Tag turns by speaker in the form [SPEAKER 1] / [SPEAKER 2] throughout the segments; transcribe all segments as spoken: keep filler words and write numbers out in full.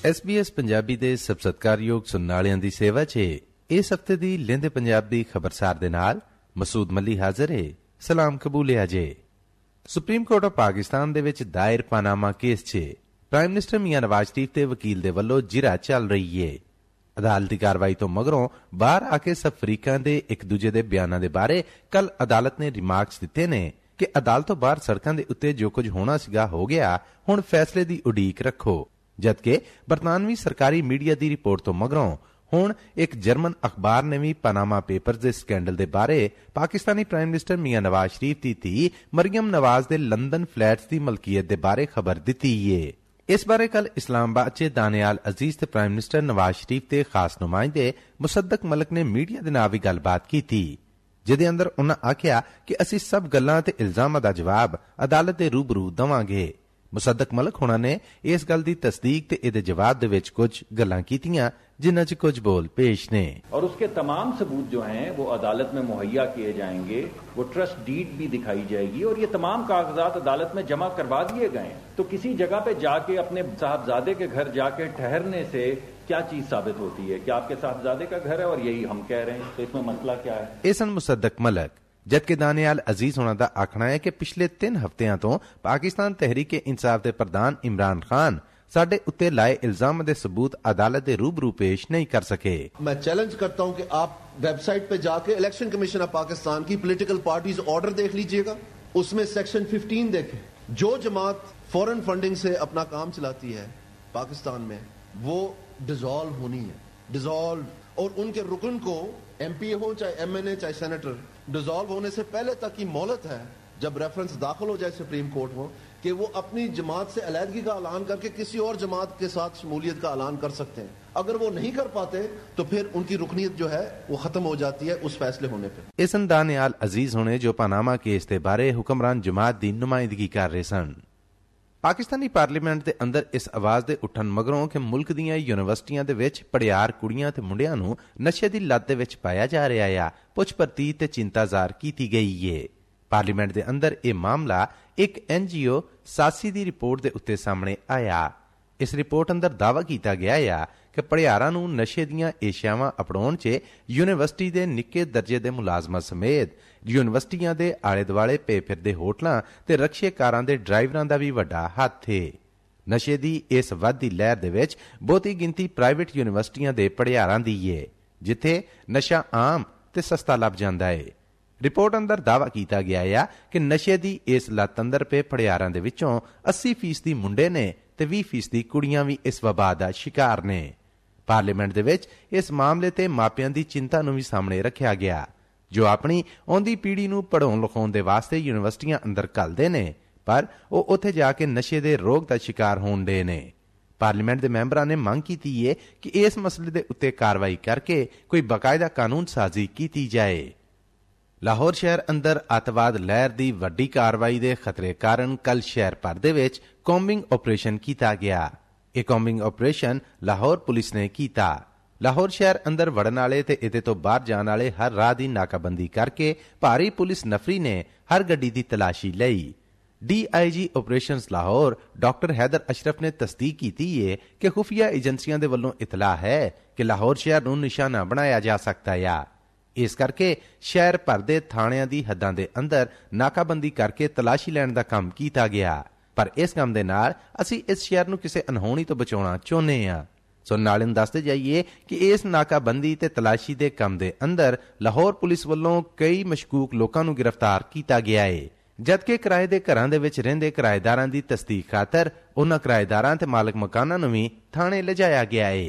[SPEAKER 1] S B S Punjabi ਦੇ ਸਭ ਸਤਿਕਾਰਯੋਗ ਸੁਣਨ ਵਾਲਿਆਂ ਦੀ ਸੇਵਾ 'ਚ ਇਸ ਹਫ਼ਤੇ ਦੀ ਲਹਿੰਦੇ ਪੰਜਾਬ ਦੀ ਖਬਰਸਾਰ ਦੇ ਨਾਲ ਮਸੂਦ ਮੱਲੀ ਹਾਜ਼ਰ ਹੈ। ਸਲਾਮ ਕਬੂਲਿਆ ਜੇ। ਸੁਪਰੀਮ ਕੋਰਟ ਆਫ ਪਾਕਿਸਤਾਨ ਦੇ ਵਿੱਚ ਦਾਇਰ ਪਾਨਾਮਾ ਕੇਸ 'ਚ ਪ੍ਰਾਈਮ ਮਿਨਿਸਟਰ ਮੀਆਂ ਨਵਾਜ਼ ਸ਼ਰੀਫ ਤੇ ਵਕੀਲ ਦੇ ਵੱਲੋਂ ਜਿਰਾ ਚੱਲ ਰਹੀ ਏ। ਅਦਾਲਤੀ ਕਾਰਵਾਈ ਤੋਂ ਮਗਰੋਂ ਬਾਹਰ ਆ ਕੇ ਸਭ ਫਰੀਕਾਂ ਦੇ ਇੱਕ ਦੂਜੇ ਦੇ ਬਿਆਨਾਂ ਦੇ ਬਾਰੇ ਕੱਲ ਅਦਾਲਤ ਨੇ ਰਿਮਾਰਕਸ ਦਿੱਤੇ ਨੇ ਕਿ ਅਦਾਲਤ ਤੋਂ ਬਾਹਰ ਸੜਕਾਂ ਦੇ ਉੱਤੇ ਜੋ ਕੁਝ ਹੋਣਾ ਸੀਗਾ ਹੋ ਗਿਆ, ਹੁਣ ਫੈਸਲੇ ਦੀ ਉਡੀਕ ਰੱਖੋ। ਜਦਕਿ ਬਰਤਾਨਵੀ ਸਰਕਾਰੀ ਮੀਡੀਆ ਦੀ ਰਿਪੋਰਟ ਤੋਂ ਮਗਰੋਂ ਹੁਣ ਇੱਕ ਜਰਮਨ ਅਖਬਾਰ ਨੇ ਵੀ ਪਨਾਮਾ ਪੇਪਰਜ਼ ਦੇ ਸਕੈਂਡਲ ਦੇ ਬਾਰੇ ਪਾਕਿਸਤਾਨੀ ਪ੍ਰਾਈਮ ਮਿਨਿਸਟਰ ਮੀਆਂ ਨਵਾਜ਼ ਸ਼ਰੀਫ ਦੀ ਧੀ ਮਰੀਮ ਨਵਾਜ਼ ਦੇ ਲੰਡਨ ਫਲੈਟਸ ਦੀ ਮਲਕੀਅਤ ਦੇ ਬਾਰੇ ਖਬਰ ਦਿੱਤੀ ਏ। ਇਸ ਬਾਰੇ ਕੱਲ ਇਸਲਾਮਾਬਾਦ 'ਚ ਦਾਨਿਆਲ ਅਜ਼ੀਜ਼ ਤੇ ਪ੍ਰਾਈਮ ਮਿਨਿਸਟਰ ਨਵਾਜ਼ ਸ਼ਰੀਫ ਦੇ ਖਾਸ ਨੁਮਾਇੰਦੇ ਮੁਸੱਦਕ ਮਲਕ ਨੇ ਮੀਡੀਆ ਦੇ ਨਾਲ ਵੀ ਗੱਲਬਾਤ ਕੀਤੀ, ਜਿਹਦੇ ਅੰਦਰ ਉਨ੍ਹਾਂ ਆਖਿਆ ਕਿ ਅਸੀਂ ਸਭ ਗੱਲਾਂ ਤੇ ਇਲਜ਼ਾਮਾਂ ਦਾ ਜਵਾਬ ਅਦਾਲਤ ਦੇ ਰੂਬਰੂ ਦੇਵਾਂਗੇ। ਮੁਸੱਦਕ ਮਲਕ ਹੋਣਾ ਨੇ ਇਸ ਗੱਲ ਦੀ ਤਸਦੀਕ ਤੇ ਇਹਦੇ ਜਵਾਬ ਦੇ ਵਿੱਚ ਕੁਝ ਗੱਲਾਂ ਕੀਤੀਆਂ जिन्ना च कुछ बोल पेश ने।
[SPEAKER 2] और उसके तमाम सबूत जो हैं वो अदालत में मुहैया किए जाएंगे, वो ट्रस्ट डीड भी दिखाई जाएगी और ये तमाम कागजात अदालत में जमा करवा दिए गए। तो किसी जगह पे जाके अपने साहबजादे के घर जाके ठहरने से क्या चीज साबित होती है कि आपके साहबजादे का घर है और यही हम कह रहे हैं, तो इसमें मसला क्या है?
[SPEAKER 1] एसन मुसद्दक मलक जबकि दानियाल अजीज होना का आखना है कि पिछले तीन हफ्तियां तो पाकिस्तान तहरीक इंसाफ के प्रधान इमरान खान साडे उत्ते लाए इल्जाम दे सबूत अदालत दे रूबरू पेश नहीं कर सके।
[SPEAKER 3] मैं चैलेंज करता हूं कि आप वेबसाइट पे जाके इलेक्शन कमीशन ऑफ पाकिस्तान की पॉलिटिकल पार्टीज ऑर्डर देख लीजिएगा, उसमें सेक्शन पंद्रह देखें। जो जमात फॉरेन फंडिंग से अपना काम चलाती है पाकिस्तान में वो डिसॉल्व होनी है, डिसॉल्व। और उनके रुकन को एमपी हो चाहे एमएनए चाहे सेनेटर, डिसॉल्व होने से पहले तक की मोहलत है जब रेफरेंस दाखिल हो जाए सुप्रीम कोर्ट में कि वो अपनी जमात से अलहदगी का ऐलान करके किसी और जमात के साथ शमूलियत का ऐलान कर सकते हैं। अगर वो नहीं कर पाते तो फिर उनकी रुकनीत जो है वो खत्म हो जाती है उस फैसले होने पर।
[SPEAKER 1] इसन दानियाल अजीज होने जो पनामा केस के बारे हुक्मरान जमात की नुमाइंदगी कर रहे सन। पाकिस्तानी पार्लीमेंट के अंदर इस आवाज के उठन मगरों कि मुल्क दीयां यूनिवर्सिटियां दे विच पढ़ियार कुड़ियां ते मुंडियां नूं नशे दी लत दे विच पाया जा रहा है, पुछ परतीत ते चिंता ज़ाहिर की गई है। पार्लीमेंट के अंदर यह मामला एक एनजीओ सासी की रिपोर्ट के उत्ते सामने आया। इस रिपोर्ट अंदर दावा किया गया है कि पढ़ियारां नूं नशे दीयां एशियावां अपनाउण च यूनिवर्सिटी के निक्के दर्जे के मुलाजमां समेत यूनिवर्सिटियां के आले दुआले पे फिरदे होटलां ते रक्शे कारां दे ड्राइवरां दा भी वड्डा हत्थ है। नशे की इस वधदी लहर दे विच बहुती गिनती प्राइवेट यूनिवर्सिटियां दे पढ़ियारां दी है, जिथे नशा आम ते सस्ता लभ जांदा है। रिपोर्ट अंदर दावा किया गया है कि नशे की इस लत अंदर पे पढ़ियारां दे विचों अस्सी फीसदी मुंडे ने ते बीस फीसदी कुड़ियां भी इस वबा दा शिकार ने। पार्लीमेंट दे विच इस मामले ते मापियां दी चिंता नूं भी सामने रखिया गया, जो अपनी आउंदी पीढ़ी नूं पढ़ाउण लिखाउण दे वास्ते यूनिवर्सिटियां अंदर घल्लदे ने, पर ਉਹ ਉੱਥੇ ਜਾ ਕੇ ਨਸ਼ੇ ਦੇ ਰੋਗ ਦਾ शिकार ਹੋਣ ਦੇ ਨੇ। पार्लीमेंट के मैंबरां ने मांग की है कि इस मसले के उत्ते कार्रवाई करके कोई बाकायदा कानून साजी की जाए। लाहौर शहर अंदर अतवाद लहर की वड्डी कार्रवाई के खतरे कारण कल शहर भर दे विच कॉम्बिंग ऑपरेशन किया गया। यह कॉम्बिंग ऑपरेशन लाहौर पुलिस ने किया। लाहौर शहर अंदर वड़न वाले ते इहदे तो बाहर जाने वाले हर राह की नाकाबंदी करके भारी पुलिस नफरी ने हर गड्डी की तलाशी लई। D I G operations Lahore doctor Haider Ashraf ने तस्दीक की है कि खुफिया एजेंसियों के वल्लों इतला है कि लाहौर शहर नूं निशाना बनाया जा सकता है। इस करके शहर भर दे थाणियां दी हद्दां दे अंदर नाकाबंदी करके तलाशी लैण दा काम कीता गया, पर इस काम दे नाल असीं इस शहर नूं किसी अनहोनी तो बचाउणा चाहुंदे हां। सो नाल दसदे जाइए कि इस नाकाबंदी ते तलाशी दे काम दे अंदर लाहौर पुलिस वल्लों कई मशकूक लोकां नूं गिरफ्तार कीता गया है, जबकि किराए दे घरां दे विच रहिंदे किराएदारां दी तस्दीक खातर उन्हां किराएदारां ते मालक मकानां नूं भी थाणे लिजाया गया है।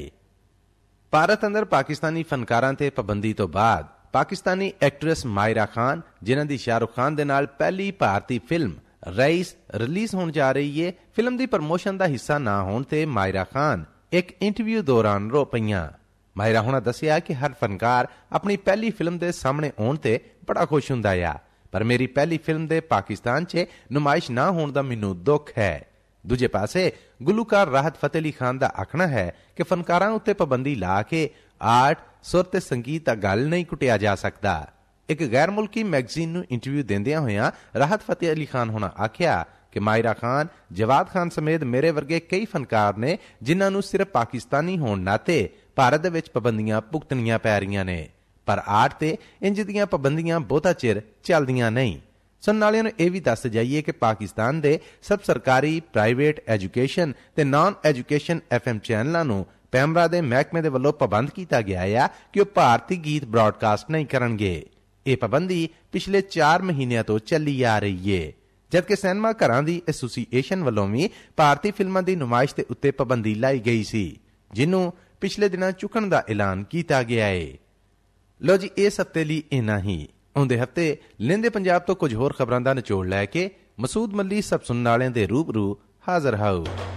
[SPEAKER 1] भारत अंदर पाकिस्तानी फनकारां ते पाबंदी तो बाद पाकिस्तानी एक्ट्रेस मायरा खान, जिन्हां दी शाहरुख खान दे नाल पहली भारतीय फिल्म रईस रिलीज होण जा रही है, फिल्म दी प्रमोशन दा हिस्सा ना होण ते मायरा खान एक इंटरव्यू दौरान रो पईयां। मायरा होना दसिया कि हर फनकार अपनी पहली फिल्म दे सामने आउण ते बड़ा खुश हुंदा है, पर मेरी पहली फिल्म दे पाकिस्तान च नुमाइश ना होण दा मैनूं दुख है। दूजे पासे गुलूकार राहत फतेह अली खान का आखना है कि फनकारां उत्ते पाबंदी ला के आर्ट सुर ते संगीत का गल नहीं कुटिया जा सकता। एक गैर मुल्की मैगजीन नूं इंटरव्यू देंदियां होइयां राहत फतेह अली खान होना आख्या ਕਿ ਮਾਇਰਾ ਖਾਨ, ਜਵਾਦ ਖਾਨ ਸਮੇਤ ਮੇਰੇ ਵਰਗੇ ਕਈ ਫਨਕਾਰ ਨੇ ਜਿਨ੍ਹਾਂ ਨੂੰ ਸਿਰਫ ਪਾਕਿਸਤਾਨੀ ਹੋਣ ਨਾਤੇ ਭਾਰਤ ਦੇ ਵਿੱਚ ਪਾਬੰਦੀਆਂ ਭੁਗਤਣੀਆਂ ਪੈ ਰਹੀਆਂ ਨੇ, ਪਰ ਆਰਟ ਤੇ ਇੰਜ ਦੀਆਂ ਪਾਬੰਦੀਆਂ ਬਹੁਤਾ ਚਿਰ ਚੱਲਦੀਆਂ ਨਹੀਂ। ਸੁਣਨ ਵਾਲਿਆਂ ਨੂੰ ਇਹ ਵੀ ਦੱਸ ਜਾਈਏ ਕਿ ਪਾਕਿਸਤਾਨ ਦੇ ਸਭ ਸਰਕਾਰੀ, ਪ੍ਰਾਈਵੇਟ, ਐਜੂਕੇਸ਼ਨ ਤੇ ਨਾਨ ਐਜੂਕੇਸ਼ਨ ਐਫ ਐਮ ਚੈਨਲਾਂ ਨੂੰ ਪੈਮਰਾ ਦੇ ਮਹਿਕਮੇ ਦੇ ਵੱਲੋਂ ਪਾਬੰਦ ਕੀਤਾ ਗਿਆ ਆ ਕਿ ਉਹ ਭਾਰਤੀ ਗੀਤ ਬ੍ਰਾਡਕਾਸਟ ਨਹੀਂ ਕਰਨਗੇ। ਇਹ ਪਾਬੰਦੀ ਪਿਛਲੇ ਚਾਰ ਮਹੀਨਿਆਂ ਤੋਂ ਚੱਲੀ ਆ ਰਹੀ ਏ, ਜਦਕਿ ਸਿਨੇਮਾ ਘਰਾਂ ਦੀ ਐਸੋਸੀਏਸ਼ਨ ਵੱਲੋਂ ਵੀ ਭਾਰਤੀ ਫਿਲਮਾਂ ਦੀ ਨੁਮਾਇਸ਼ ਦੇ ਉੱਤੇ ਪਾਬੰਦੀ ਲਾਈ ਗਈ ਸੀ, ਜਿਹਨੂੰ ਪਿਛਲੇ ਦਿਨਾਂ ਚੁੱਕਣ ਦਾ ਐਲਾਨ ਕੀਤਾ ਗਿਆ ਏ। ਲੋ ਜੀ, ਇਸ ਹਫ਼ਤੇ ਲਈ ਇੰਨਾ ਹੀ। ਆਉਂਦੇ ਹਫ਼ਤੇ ਲਹਿੰਦੇ ਪੰਜਾਬ ਤੋਂ ਕੁਝ ਹੋਰ ਖਬਰਾਂ ਦਾ ਨਿਚੋੜ ਲੈ ਕੇ ਮਸੂਦ ਮੱਲੀ ਸਭ ਸੁਣਨ ਵਾਲਿਆਂ ਦੇ ਰੂਬਰੂ ਹਾਜ਼ਰ ਹਾਊ।